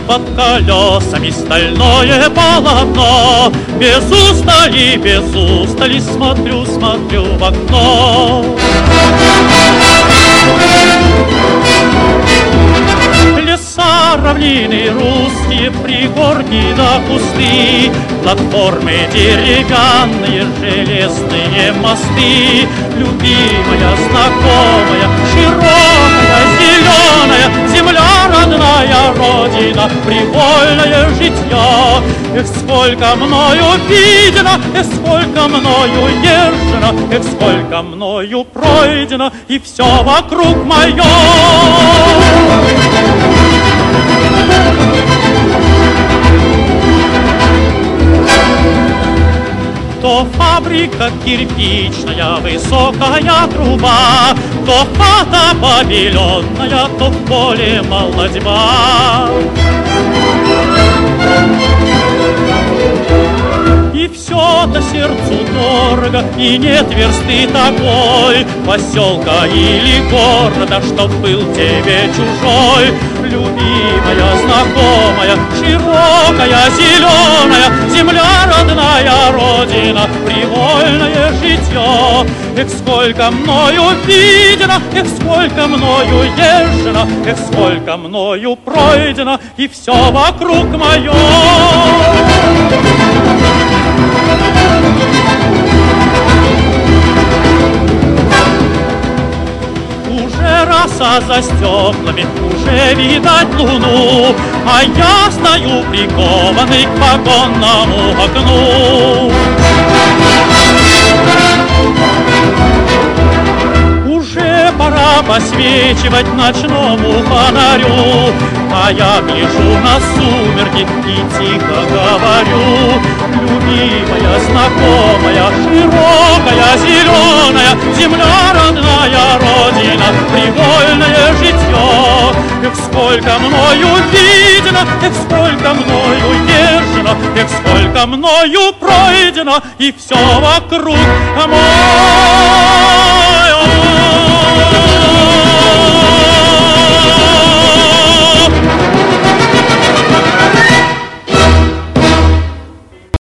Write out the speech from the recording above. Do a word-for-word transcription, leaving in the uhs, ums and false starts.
под колесами стальное полотно. Без устали, без устали смотрю, смотрю в окно. Леса, равнины русские, пригорки да кусты, платформы деревянные, железные мосты. Любимая, знакомая, широкая, зеленая земля, родная родина, привольное житье. Эх, сколько мною видено, эх, сколько мною езжено, эх, сколько мною пройдено, и все вокруг мое. То фабрика кирпичная, высокая труба, то хата побеленная, то в поле молодьба. И все-то сердцу дорого, и нет версты такой, поселка или города, чтоб был тебе чужой. Любимая, знакомая, широкая, зеленая земля, родная родина, привольное житье. Эх, сколько мною видено, эх, сколько мною езжено, эх, сколько мною пройдено, и все вокруг мое. Уже роса за стеклами, уже видать луну, а я стою прикованный к вагонному окну. Уже пора посвечивать ночному фонарю, а я гляжу на сумерки и тихо говорю. Любимая, знакомая, широкая, зеленая земля, родная родина, привольное житье. Эх, сколько мною видено, эх, сколько мною езжено, эх, сколько мною пройдено, и все вокруг мое.